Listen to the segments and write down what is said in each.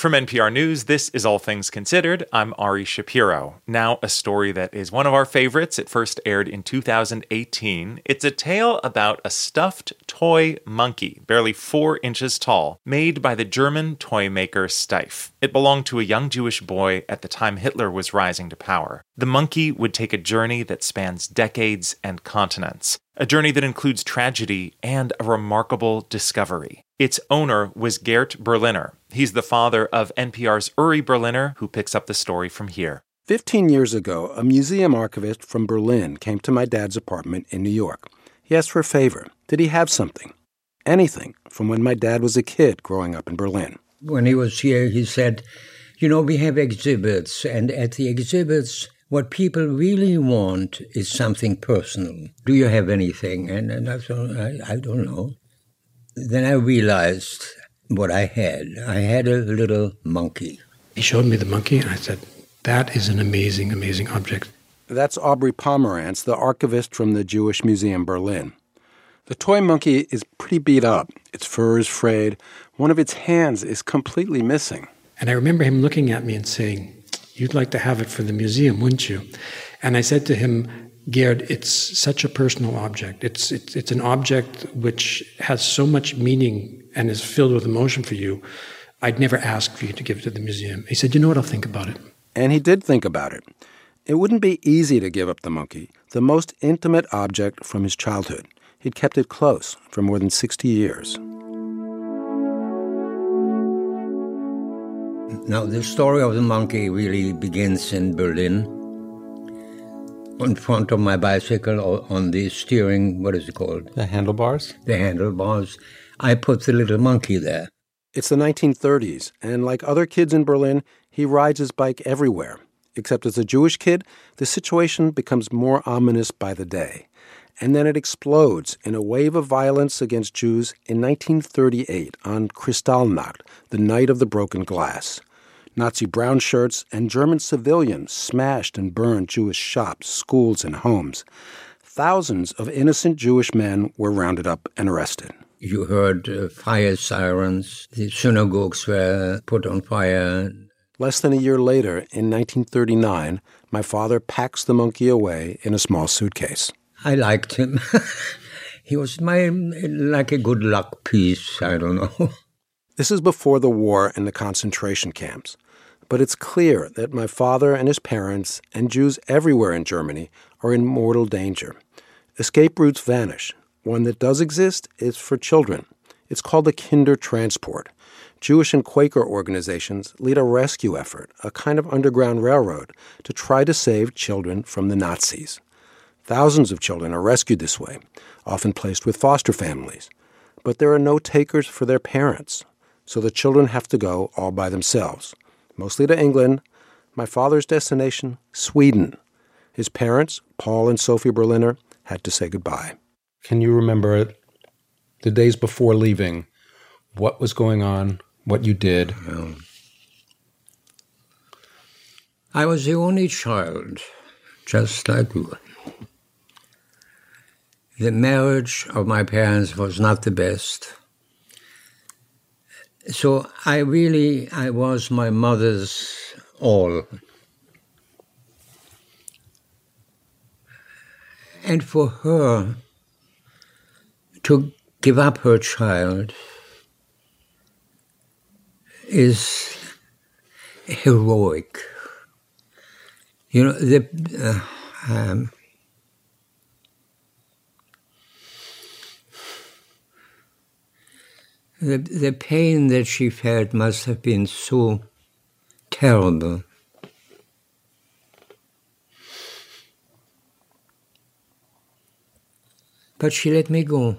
From NPR News, this is All Things Considered. I'm Ari Shapiro. Now, a story that is one of our favorites. It first aired in 2018. It's a tale about a stuffed toy monkey, barely 4 inches tall, made by the German toy maker Steiff. It belonged to a young Jewish boy at the time Hitler was rising to power. The monkey would take a journey that spans decades and continents. A journey that includes tragedy and a remarkable discovery. Its owner was Gert Berliner. He's the father of NPR's Uri Berliner, who picks up the story from here. 15 years ago, a museum archivist from Berlin came to my dad's apartment in New York. He asked for a favor. Did he have something? Anything from when my dad was a kid growing up in Berlin. When he was here, he said, we have exhibits, and at the exhibits, what people really want is something personal. Do you have anything? And I thought, I don't know. Then I realized what I had. I had a little monkey. He showed me the monkey, and I said, that is an amazing, amazing object. That's Aubrey Pomerantz, the archivist from the Jewish Museum Berlin. The toy monkey is pretty beat up. Its fur is frayed. One of its hands is completely missing. And I remember him looking at me and saying, you'd like to have it for the museum, wouldn't you? And I said to him, Gerd, it's such a personal object. It's an object which has so much meaning and is filled with emotion for you. I'd never ask for you to give it to the museum. He said, you know what, I'll think about it. And he did think about it. It wouldn't be easy to give up the monkey, the most intimate object from his childhood. He'd kept it close for more than 60 years. Now, the story of the monkey really begins in Berlin. In front of my bicycle, on the steering, what is it called? The handlebars? The handlebars. I put the little monkey there. It's the 1930s, and like other kids in Berlin, he rides his bike everywhere. Except as a Jewish kid, the situation becomes more ominous by the day. And then it explodes in a wave of violence against Jews in 1938 on Kristallnacht, the night of the broken glass. Nazi brown shirts and German civilians smashed and burned Jewish shops, schools, and homes. Thousands of innocent Jewish men were rounded up and arrested. You heard fire sirens. The synagogues were put on fire. Less than a year later, in 1939, my father packs the monkey away in a small suitcase. I liked him. He was like a good luck piece, I don't know. This is before the war and the concentration camps. But it's clear that my father and his parents and Jews everywhere in Germany are in mortal danger. Escape routes vanish. One that does exist is for children. It's called the Kindertransport. Jewish and Quaker organizations lead a rescue effort, a kind of underground railroad, to try to save children from the Nazis. Thousands of children are rescued this way, often placed with foster families. But there are no takers for their parents, so the children have to go all by themselves, mostly to England. My father's destination, Sweden. His parents, Paul and Sophie Berliner, had to say goodbye. Can you remember the days before leaving, what was going on, what you did? I was the only child, just like you. The marriage of my parents was not the best. So I was my mother's all. And for her to give up her child is heroic. The pain that she felt must have been so terrible. But she let me go.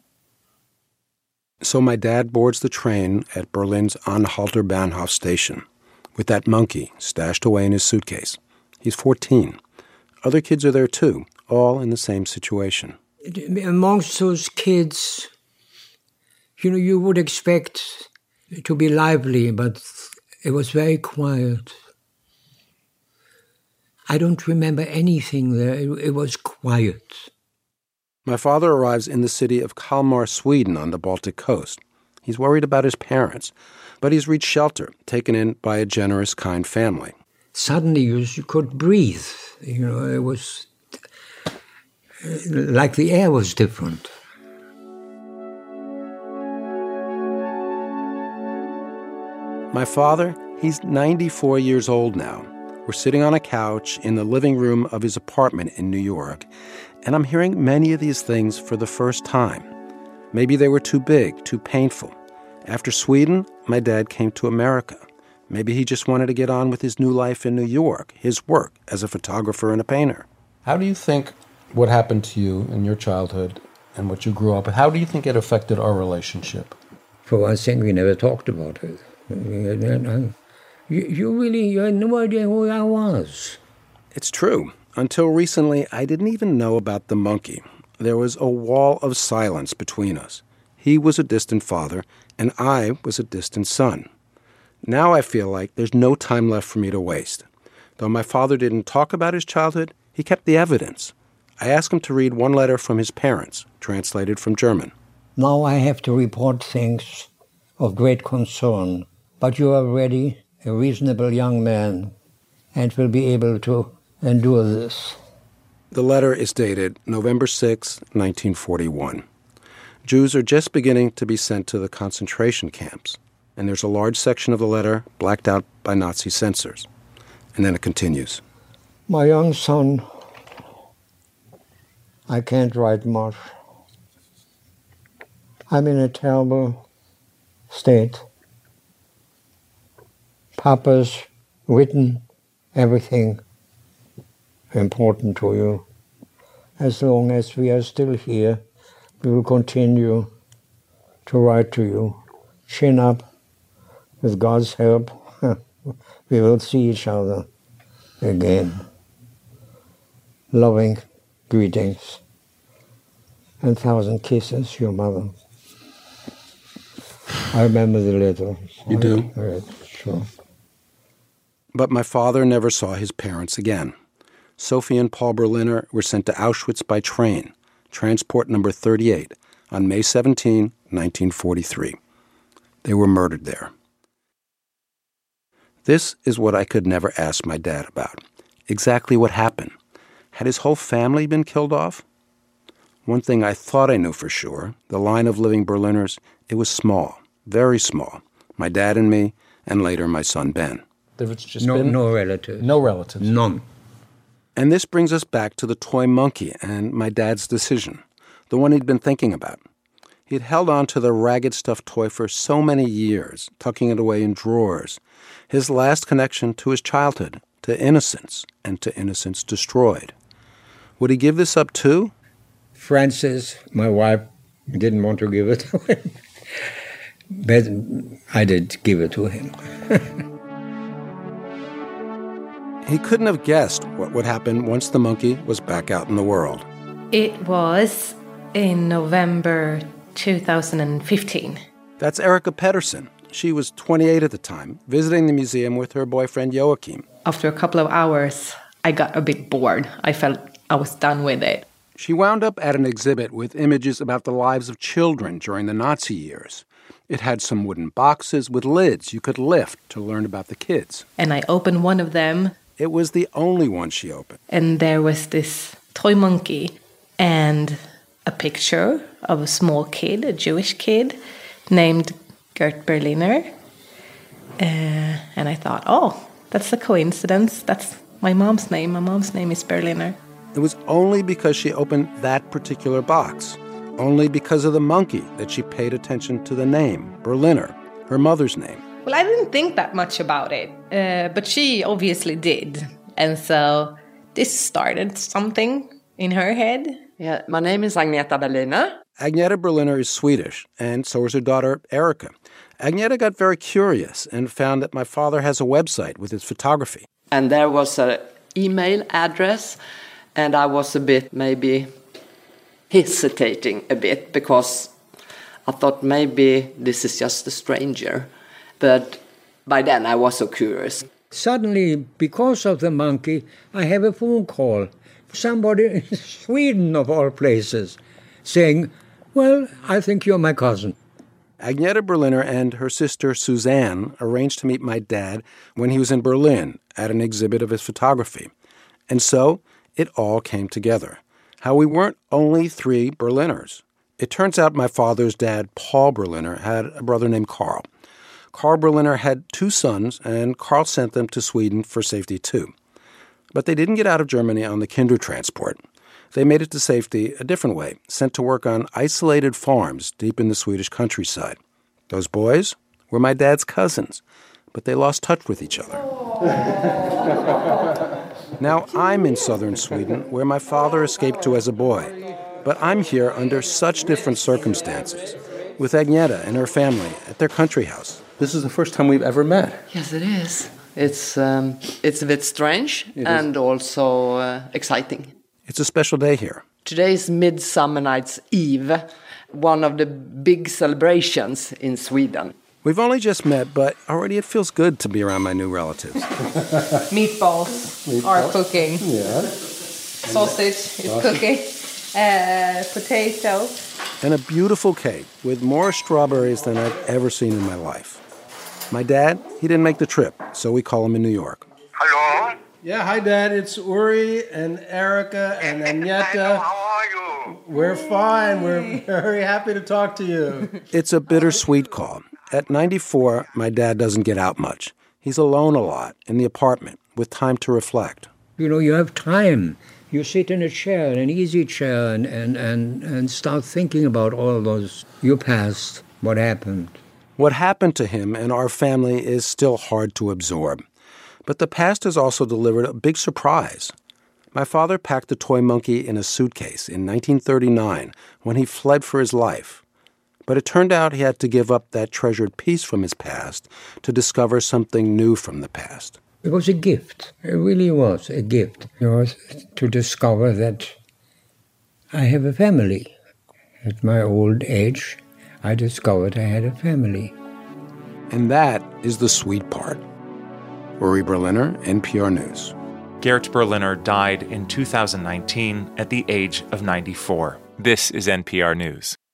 So my dad boards the train at Berlin's Anhalter Bahnhof station with that monkey stashed away in his suitcase. He's 14. Other kids are there too, all in the same situation. Amongst those kids, you would expect to be lively, but it was very quiet. I don't remember anything there. It was quiet. My father arrives in the city of Kalmar, Sweden, on the Baltic coast. He's worried about his parents. but he's reached shelter, taken in by a generous, kind family. Suddenly you could breathe. You know, it was like the air was different. My father, he's 94 years old now. We're sitting on a couch in the living room of his apartment in New York, and I'm hearing many of these things for the first time. Maybe they were too big, too painful. After Sweden, my dad came to America. Maybe he just wanted to get on with his new life in New York, his work as a photographer and a painter. How do you think what happened to you in your childhood and what you grew up with, how do you think it affected our relationship? For one thing, we never talked about it. You had no idea who I was. It's true. Until recently, I didn't even know about the monkey. There was a wall of silence between us. He was a distant father, and I was a distant son. Now I feel like there's no time left for me to waste. Though my father didn't talk about his childhood, he kept the evidence. I asked him to read one letter from his parents, translated from German. Now I have to report things of great concern, but you are ready, a reasonable young man, and will be able to endure this. The letter is dated November 6, 1941. Jews are just beginning to be sent to the concentration camps, and there's a large section of the letter blacked out by Nazi censors. And then it continues. My young son, I can't write much. I'm in a terrible state. Papa's written everything important to you. As long as we are still here, we will continue to write to you. Chin up. With God's help, we will see each other again. Loving greetings and 1,000 kisses, your mother. I remember the letter. You do? Right, sure. But my father never saw his parents again. Sophie and Paul Berliner were sent to Auschwitz by train, transport number 38, on May 17, 1943. They were murdered there. This is what I could never ask my dad about. Exactly what happened. Had his whole family been killed off? One thing I thought I knew for sure, the line of living Berliners, it was small, very small. My dad and me, and later my son Ben. No relatives. No relatives. None. And this brings us back to the toy monkey and my dad's decision, the one he'd been thinking about. He'd held on to the ragged stuffed toy for so many years, tucking it away in drawers. His last connection to his childhood, to innocence, and to innocence destroyed. Would he give this up too? Frances, my wife, didn't want to give it to him. But I did give it to him. He couldn't have guessed what would happen once the monkey was back out in the world. It was in November 2015. That's Erika Pedersen. She was 28 at the time, visiting the museum with her boyfriend Joachim. After a couple of hours, I got a bit bored. I felt I was done with it. She wound up at an exhibit with images about the lives of children during the Nazi years. It had some wooden boxes with lids you could lift to learn about the kids. And I opened one of them. It was the only one she opened. And there was this toy monkey and a picture of a small kid, a Jewish kid, named Gert Berliner. And I thought, oh, that's a coincidence. That's my mom's name. My mom's name is Berliner. It was only because she opened that particular box, only because of the monkey, that she paid attention to the name, Berliner, her mother's name. Well, I didn't think that much about it, but she obviously did. And so this started something in her head. Yeah, my name is Agneta Berliner. Agneta Berliner is Swedish, and so is her daughter, Erika. Agneta got very curious and found that my father has a website with his photography. And there was an email address, and I was a bit maybe hesitating a bit because I thought maybe this is just a stranger. But by then I was so curious. Suddenly, because of the monkey, I have a phone call. Somebody in Sweden, of all places, saying, well, I think you're my cousin. Agneta Berliner and her sister Suzanne arranged to meet my dad when he was in Berlin at an exhibit of his photography. And so it all came together. How we weren't only 3 Berliners. It turns out my father's dad, Paul Berliner, had a brother named Carl. Carl Berliner had 2 sons, and Carl sent them to Sweden for safety too. But they didn't get out of Germany on the Kindertransport. They made it to safety a different way, sent to work on isolated farms deep in the Swedish countryside. Those boys were my dad's cousins, but they lost touch with each other. Now I'm in southern Sweden, where my father escaped to as a boy. But I'm here under such different circumstances, with Agneta and her family at their country house. This is the first time we've ever met. Yes, it is. It's a bit strange and also exciting. It's a special day here. Today is Midsummer Night's Eve, one of the big celebrations in Sweden. We've only just met, but already it feels good to be around my new relatives. Meatballs are cooking. Yeah. Sausage is cooking. Potato. And a beautiful cake with more strawberries than I've ever seen in my life. My dad, he didn't make the trip, so we call him in New York. Hello? Yeah, hi, Dad. It's Uri and Erica and Agneta. How are you? We're fine. We're very happy to talk to you. It's a bittersweet call. At 94, my dad doesn't get out much. He's alone a lot in the apartment with time to reflect. You know, you have time. You sit in a chair, an easy chair, and start thinking about all those, your past, what happened. What happened to him and our family is still hard to absorb. But the past has also delivered a big surprise. My father packed the toy monkey in a suitcase in 1939 when he fled for his life. But it turned out he had to give up that treasured piece from his past to discover something new from the past. It was a gift. It really was a gift. It was to discover that I have a family. At my old age, I discovered I had a family. And that is the sweet part. Uri Berliner, NPR News. Gert Berliner died in 2019 at the age of 94. This is NPR News.